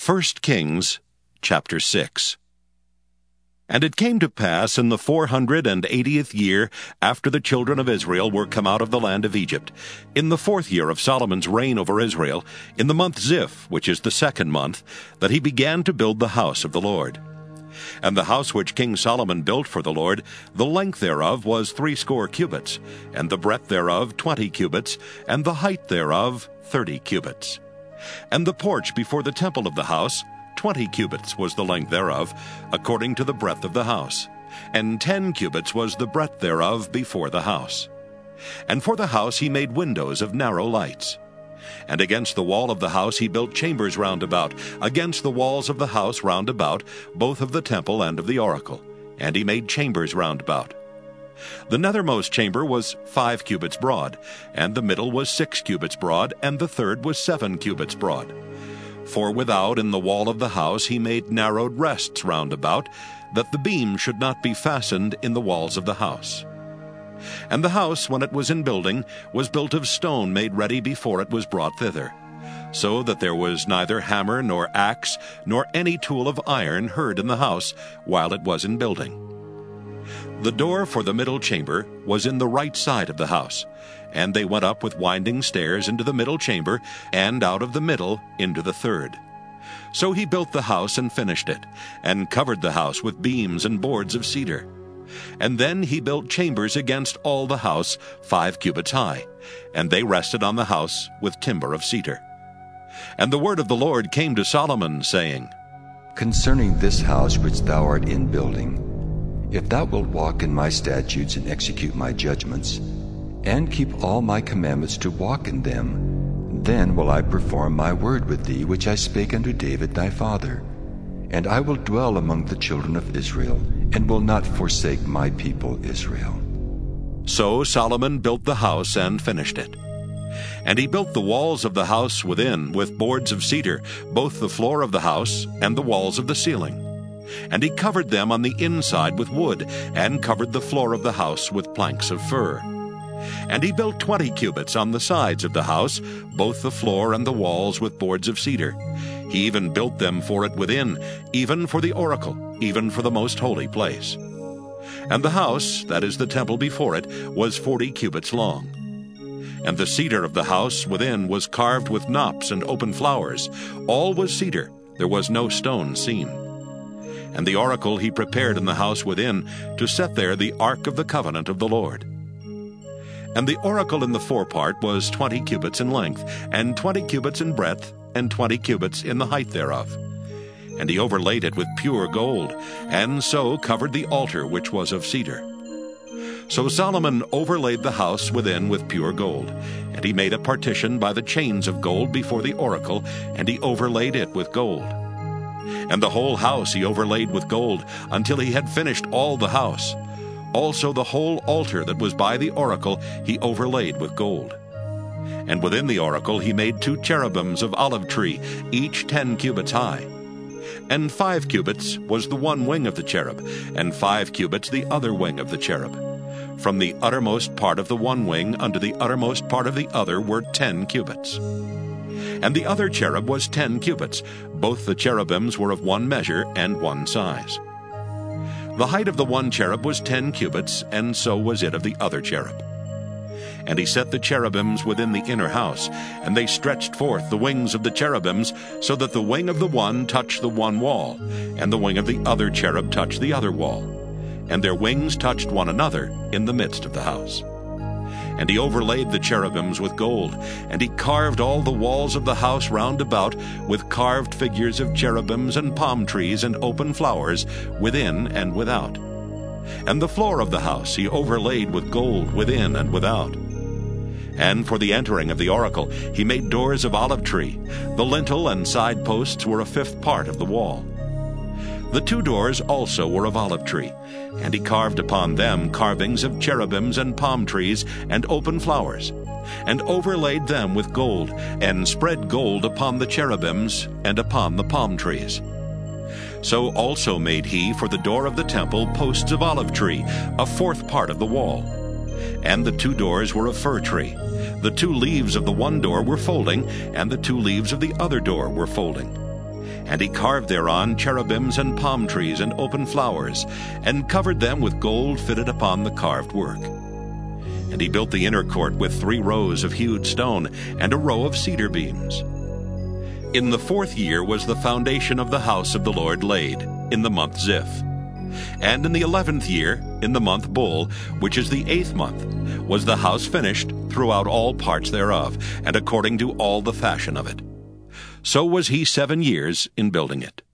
1 Kings chapter 6. And it came to pass in the 480th year after the children of Israel were come out of the land of Egypt, in the 4th year of Solomon's reign over Israel, in the month Ziph, which is the 2nd month, that he began to build the house of the Lord. And the house which King Solomon built for the Lord, the length thereof was 80 cubits, and the breadth thereof 20 cubits, and the height thereof 30 cubits. And the porch before the temple of the house, 20 cubits was the length thereof, according to the breadth of the house, and 10 cubits was the breadth thereof before the house. And for the house he made windows of narrow lights. And against the wall of the house he built chambers round about, against the walls of the house round about, both of the temple and of the oracle, and he made chambers round about. The nethermost chamber was 5 cubits broad, and the middle was 6 cubits broad, and the third was 7 cubits broad. For without in the wall of the house he made narrowed rests round about, that the beam should not be fastened in the walls of the house. And the house, when it was in building, was built of stone made ready before it was brought thither, so that there was neither hammer nor axe nor any tool of iron heard in the house while it was in building. The door for the middle chamber was in the right side of the house, and they went up with winding stairs into the middle chamber, and out of the middle into the third. So he built the house and finished it, and covered the house with beams and boards of cedar. And then he built chambers against all the house 5 cubits high, and they rested on the house with timber of cedar. And the word of the Lord came to Solomon, saying, Concerning this house which thou art in building, if thou wilt walk in my statutes and execute my judgments, and keep all my commandments to walk in them, then will I perform my word with thee which I spake unto David thy father. And I will dwell among the children of Israel, and will not forsake my people Israel. So Solomon built the house and finished it. And he built the walls of the house within with boards of cedar, both the floor of the house and the walls of the ceiling. And he covered them on the inside with wood, and covered the floor of the house with planks of fir. And he built 20 cubits on the sides of the house, both the floor and the walls with boards of cedar. He even built them for it within, even for the oracle, even for the most holy place. And the house, that is the temple before it, was 40 cubits long. And the cedar of the house within was carved with knops and open flowers. All was cedar, there was no stone seen. And the oracle he prepared in the house within, to set there the ark of the covenant of the Lord. And the oracle in the forepart was 20 cubits in length, and 20 cubits in breadth, and 20 cubits in the height thereof. And he overlaid it with pure gold, and so covered the altar which was of cedar. So Solomon overlaid the house within with pure gold, and he made a partition by the chains of gold before the oracle, and he overlaid it with gold. And the whole house he overlaid with gold, until he had finished all the house. Also the whole altar that was by the oracle he overlaid with gold. And within the oracle he made 2 cherubims of olive tree, each 10 cubits high. And 5 cubits was the one wing of the cherub, and 5 cubits the other wing of the cherub. From the uttermost part of the one wing unto the uttermost part of the other were 10 cubits. And the other cherub was 10 cubits. Both the cherubims were of one measure and one size. The height of the one cherub was 10 cubits, and so was it of the other cherub. And he set the cherubims within the inner house, and they stretched forth the wings of the cherubims, so that the wing of the one touched the one wall, and the wing of the other cherub touched the other wall. And their wings touched one another in the midst of the house. And he overlaid the cherubims with gold, and he carved all the walls of the house round about with carved figures of cherubims and palm trees and open flowers within and without. And the floor of the house he overlaid with gold within and without. And for the entering of the oracle he made doors of olive tree. The lintel and side posts were a 5th part of the wall. The 2 doors also were of olive tree, and he carved upon them carvings of cherubims and palm trees and open flowers, and overlaid them with gold, and spread gold upon the cherubims and upon the palm trees. So also made he for the door of the temple posts of olive tree, a 4th part of the wall. And the 2 doors were of fir tree. The 2 leaves of the one door were folding, and the 2 leaves of the other door were folding. And he carved thereon cherubims and palm trees and open flowers, and covered them with gold fitted upon the carved work. And he built the inner court with 3 rows of hewed stone, and a row of cedar beams. In the 4th year was the foundation of the house of the Lord laid, in the month Ziph. And in the 11th year, in the month Bul, which is the 8th month, was the house finished throughout all parts thereof, and according to all the fashion of it. So was he 7 years in building it.